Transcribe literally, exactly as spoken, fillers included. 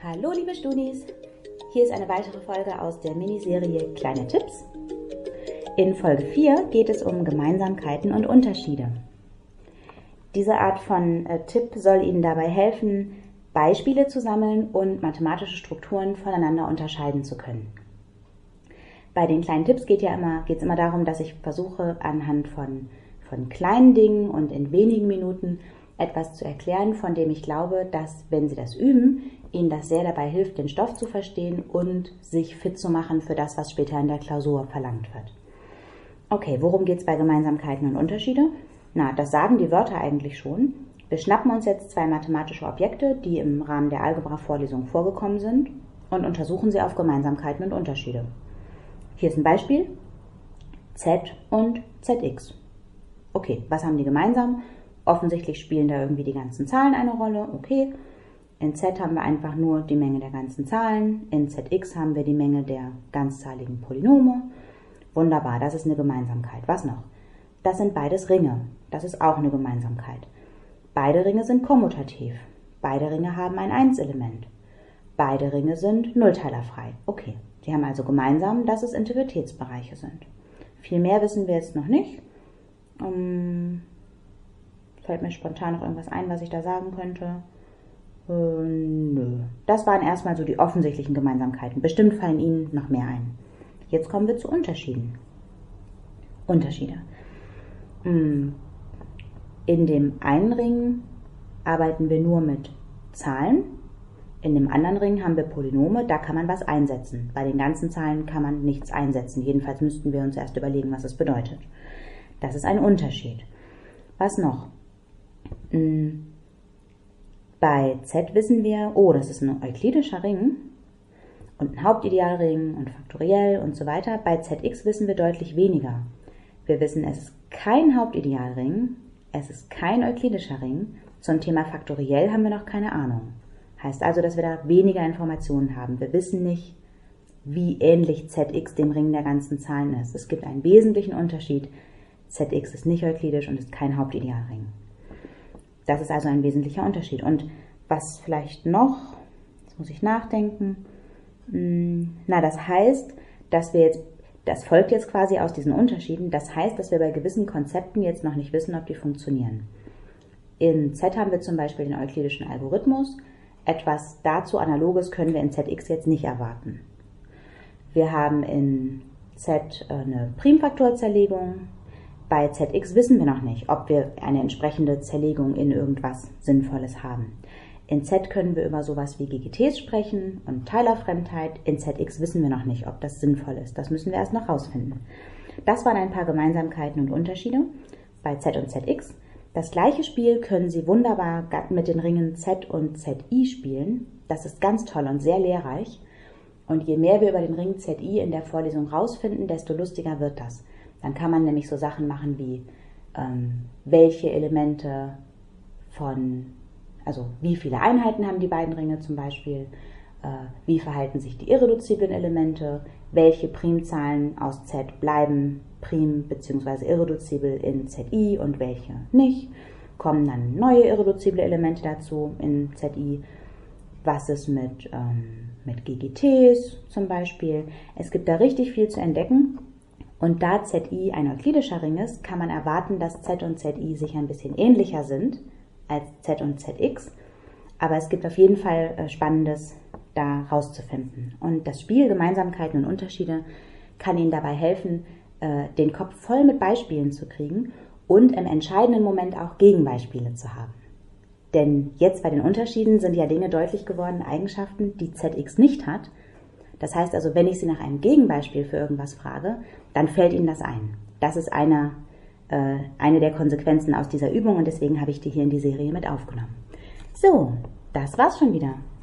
Hallo liebe Studis, hier ist eine weitere Folge aus der Miniserie Kleine Tipps. In Folge vier geht es um Gemeinsamkeiten und Unterschiede. Diese Art von äh, Tipp soll Ihnen dabei helfen, Beispiele zu sammeln und mathematische Strukturen voneinander unterscheiden zu können. Bei den kleinen Tipps geht ja immer, geht es immer darum, dass ich versuche, anhand von, von kleinen Dingen und in wenigen Minuten etwas zu erklären, von dem ich glaube, dass, wenn Sie das üben, Ihnen das sehr dabei hilft, den Stoff zu verstehen und sich fit zu machen für das, was später in der Klausur verlangt wird. Okay, worum geht es bei Gemeinsamkeiten und Unterschiede? Na, das sagen die Wörter eigentlich schon. Wir schnappen uns jetzt zwei mathematische Objekte, die im Rahmen der Algebra-Vorlesung vorgekommen sind, und untersuchen sie auf Gemeinsamkeiten und Unterschiede. Hier ist ein Beispiel. Z und Z X. Okay, was haben die gemeinsam? Offensichtlich spielen da irgendwie die ganzen Zahlen eine Rolle. Okay. In Z haben wir einfach nur die Menge der ganzen Zahlen. In Z X haben wir die Menge der ganzzahligen Polynome. Wunderbar, das ist eine Gemeinsamkeit. Was noch? Das sind beides Ringe. Das ist auch eine Gemeinsamkeit. Beide Ringe sind kommutativ. Beide Ringe haben ein Eins-Element. Beide Ringe sind nullteilerfrei. Okay, die haben also gemeinsam, dass es Integritätsbereiche sind. Viel mehr wissen wir jetzt noch nicht. Um, fällt mir spontan noch irgendwas ein, was ich da sagen könnte? Äh, nö. Das waren erstmal so die offensichtlichen Gemeinsamkeiten. Bestimmt fallen Ihnen noch mehr ein. Jetzt kommen wir zu Unterschieden. Unterschiede. In dem einen Ring arbeiten wir nur mit Zahlen. In dem anderen Ring haben wir Polynome, da kann man was einsetzen. Bei den ganzen Zahlen kann man nichts einsetzen. Jedenfalls müssten wir uns erst überlegen, was es bedeutet. Das ist ein Unterschied. Was noch? Bei Z wissen wir, oh, das ist ein euklidischer Ring und ein Hauptidealring und faktoriell und so weiter. Bei Z X wissen wir deutlich weniger. Wir wissen, es ist kein Hauptidealring, es ist kein euklidischer Ring. Zum Thema faktoriell haben wir noch keine Ahnung. Heißt also, dass wir da weniger Informationen haben. Wir wissen nicht, wie ähnlich Z X dem Ring der ganzen Zahlen ist. Es gibt einen wesentlichen Unterschied. Z X ist nicht euklidisch und ist kein Hauptidealring. Das ist also ein wesentlicher Unterschied. Und was vielleicht noch, jetzt muss ich nachdenken, na, das heißt, dass wir jetzt, das folgt jetzt quasi aus diesen Unterschieden, das heißt, dass wir bei gewissen Konzepten jetzt noch nicht wissen, ob die funktionieren. In Z haben wir zum Beispiel den euklidischen Algorithmus. Etwas dazu Analoges können wir in Z X jetzt nicht erwarten. Wir haben in Z eine Primfaktorzerlegung. Bei Z X wissen wir noch nicht, ob wir eine entsprechende Zerlegung in irgendwas Sinnvolles haben. In Z können wir über sowas wie G G Ts sprechen und Teilerfremdheit. In Z X wissen wir noch nicht, ob das sinnvoll ist. Das müssen wir erst noch rausfinden. Das waren ein paar Gemeinsamkeiten und Unterschiede bei Z und Z X. Das gleiche Spiel können Sie wunderbar mit den Ringen Z und Z I spielen. Das ist ganz toll und sehr lehrreich. Und je mehr wir über den Ring Z I in der Vorlesung rausfinden, desto lustiger wird das. Dann kann man nämlich so Sachen machen wie, ähm, welche Elemente von, also wie viele Einheiten haben die beiden Ringe zum Beispiel, äh, wie verhalten sich die irreduziblen Elemente, welche Primzahlen aus Z bleiben prim bzw. irreduzibel in Z I und welche nicht, kommen dann neue irreduzible Elemente dazu in Z I, was ist mit, ähm, mit G G Ts zum Beispiel. Es gibt da richtig viel zu entdecken. Und da Z I ein euklidischer Ring ist, kann man erwarten, dass Z und Z I sich ein bisschen ähnlicher sind als Z und Z X. Aber es gibt auf jeden Fall Spannendes da rauszufinden. Und das Spiel Gemeinsamkeiten und Unterschiede kann Ihnen dabei helfen, den Kopf voll mit Beispielen zu kriegen und im entscheidenden Moment auch Gegenbeispiele zu haben. Denn jetzt bei den Unterschieden sind ja Dinge deutlich geworden, Eigenschaften, die Z X nicht hat. Das heißt also, wenn ich Sie nach einem Gegenbeispiel für irgendwas frage, dann fällt Ihnen das ein. Das ist eine, äh, eine der Konsequenzen aus dieser Übung und deswegen habe ich die hier in die Serie mit aufgenommen. So, das war's schon wieder.